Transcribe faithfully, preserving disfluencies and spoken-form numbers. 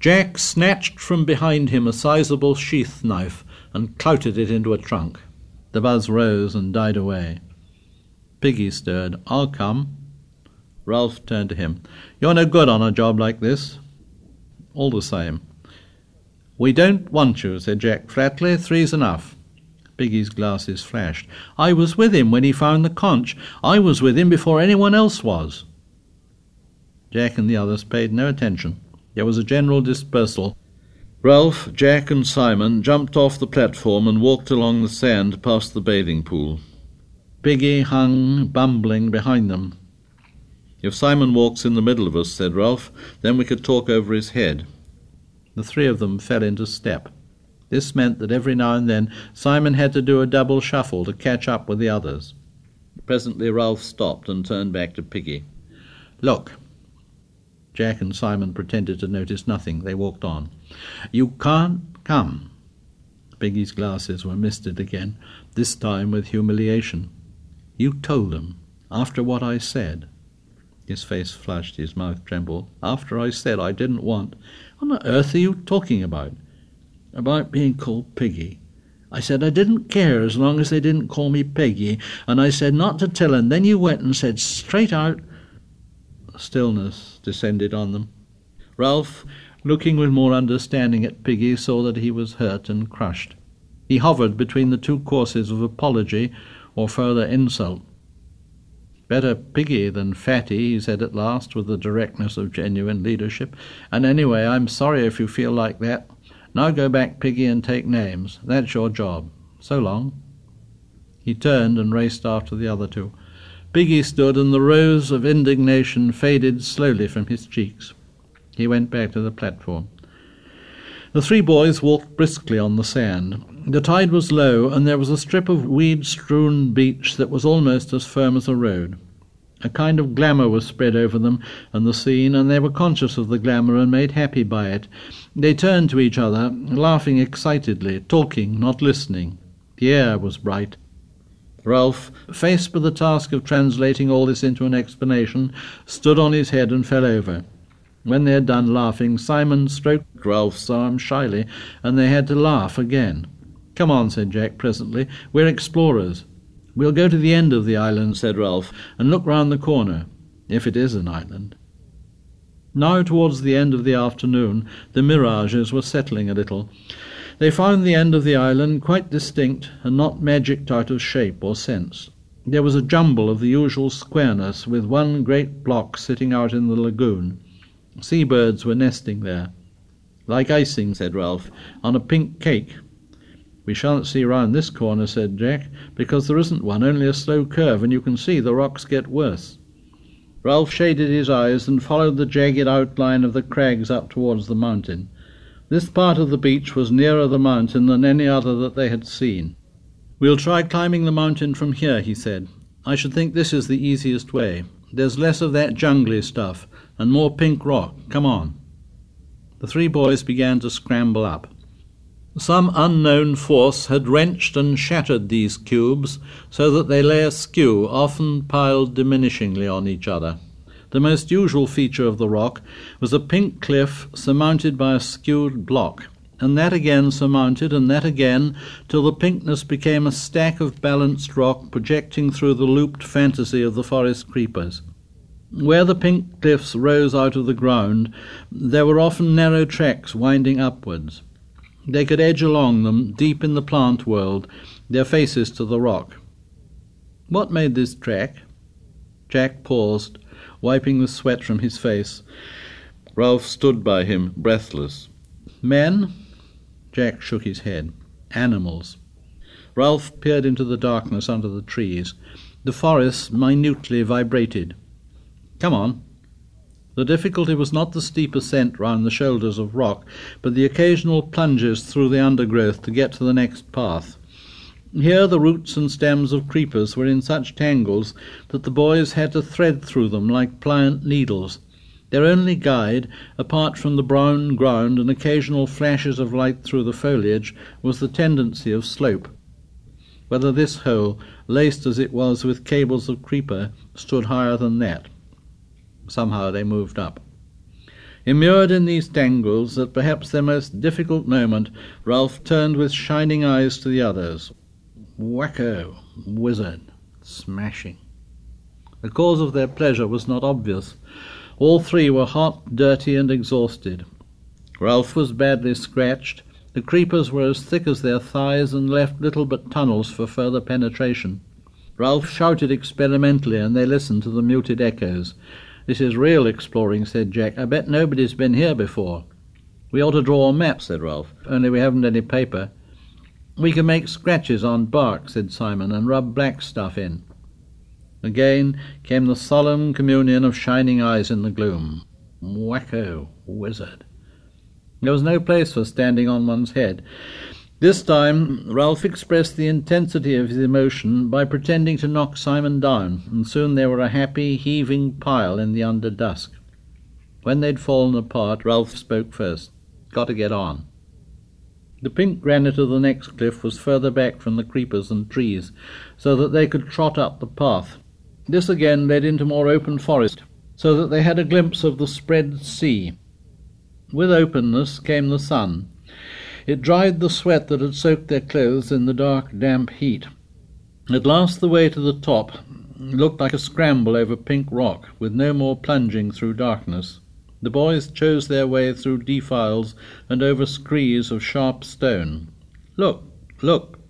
Jack snatched from behind him a sizable sheath knife and clouted it into a trunk. The buzz rose and died away. Piggy stirred. "I'll come." Ralph turned to him. "You're no good on a job like this." "All the same." "We don't want you," said Jack flatly. "Three's enough." Piggy's glasses flashed. "I was with him when he found the conch. I was with him before anyone else was." Jack and the others paid no attention. There was a general dispersal. Ralph, Jack and Simon jumped off the platform and walked along the sand past the bathing pool. Piggy hung, bumbling, behind them. "If Simon walks in the middle of us," said Ralph, "then we could talk over his head." The three of them fell into step. This meant that every now and then Simon had to do a double shuffle to catch up with the others. Presently Ralph stopped and turned back to Piggy. "Look." Jack and Simon pretended to notice nothing. They walked on. "You can't come." Piggy's glasses were misted again, this time with humiliation. "You told them, after what I said." His face flushed, his mouth trembled. "After I said I didn't want—" "What on earth are you talking about?" "About being called Piggy. I said I didn't care as long as they didn't call me Peggy, and I said not to tell, and then you went and said straight out—" Stillness descended on them. Ralph, looking with more understanding at Piggy, saw that he was hurt and crushed. He hovered between the two courses of apology or further insult. "Better Piggy than Fatty," he said at last, with the directness of genuine leadership. "And anyway, I'm sorry if you feel like that. Now go back, Piggy, and take names. That's your job. So long." He turned and raced after the other two. Piggy stood, and the rose of indignation faded slowly from his cheeks. He went back to the platform. The three boys walked briskly on the sand. The tide was low, and there was a strip of weed-strewn beach that was almost as firm as a road. A kind of glamour was spread over them and the scene, and they were conscious of the glamour and made happy by it. They turned to each other, laughing excitedly, talking, not listening. The air was bright. Ralph, faced with the task of translating all this into an explanation, stood on his head and fell over. When they had done laughing, Simon stroked Ralph's arm shyly, and they had to laugh again. "Come on," said Jack presently. "We're explorers." "We'll go to the end of the island," said Ralph, "and look round the corner, if it is an island." Now, towards the end of the afternoon, the mirages were settling a little. They found the end of the island quite distinct and not magicked out of shape or sense. There was a jumble of the usual squareness, with one great block sitting out in the lagoon. Seabirds were nesting there. "Like icing," said Ralph, "on a pink cake." "We shan't see round this corner," said Jack, "because there isn't one, only a slow curve, and you can see the rocks get worse." Ralph shaded his eyes and followed the jagged outline of the crags up towards the mountain. This part of the beach was nearer the mountain than any other that they had seen. "We'll try climbing the mountain from here," he said. "I should think this is the easiest way. There's less of that jungly stuff, and more pink rock. Come on." The three boys began to scramble up. Some unknown force had wrenched and shattered these cubes so that they lay askew, often piled diminishingly on each other. The most usual feature of the rock was a pink cliff surmounted by a skewed block, and that again surmounted, and that again, till the pinkness became a stack of balanced rock projecting through the looped fantasy of the forest creepers. Where the pink cliffs rose out of the ground, there were often narrow tracks winding upwards. They could edge along them, deep in the plant world, their faces to the rock. What made this track? Jack paused, wiping the sweat from his face. Ralph stood by him, breathless. "Men?" Jack shook his head. "Animals." Ralph peered into the darkness under the trees. The forest minutely vibrated. "Come on." The difficulty was not the steep ascent round the shoulders of rock, but the occasional plunges through the undergrowth to get to the next path. Here the roots and stems of creepers were in such tangles that the boys had to thread through them like pliant needles. Their only guide, apart from the brown ground and occasional flashes of light through the foliage, was the tendency of slope. Whether this hole, laced as it was with cables of creeper, stood higher than that. Somehow they moved up. Immured in these tangles, at perhaps their most difficult moment, Ralph turned with shining eyes to the others. Wacko, wizard, smashing. The cause of their pleasure was not obvious. All three were hot, dirty, and exhausted. Ralph was badly scratched. The creepers were as thick as their thighs and left little but tunnels for further penetration. Ralph shouted experimentally, and they listened to the muted echoes. "This is real exploring," said Jack. "I bet nobody's been here before." "We ought to draw a map," said Ralph, "only we haven't any paper." "We can make scratches on bark," said Simon, "and rub black stuff in." Again came the solemn communion of shining eyes in the gloom. Wacko, wizard. There was no place for standing on one's head. This time Ralph expressed the intensity of his emotion by pretending to knock Simon down, and soon they were a happy, heaving pile in the underdusk. When they'd fallen apart, Ralph spoke first. "Got to get on." The pink granite of the next cliff was further back from the creepers and trees, so that they could trot up the path. This again led into more open forest, so that they had a glimpse of the spread sea. With openness came the sun. It dried the sweat that had soaked their clothes in the dark, damp heat. At last the way to the top looked like a scramble over pink rock, with no more plunging through darkness. The boys chose their way through defiles and over screes of sharp stone. "Look, look,"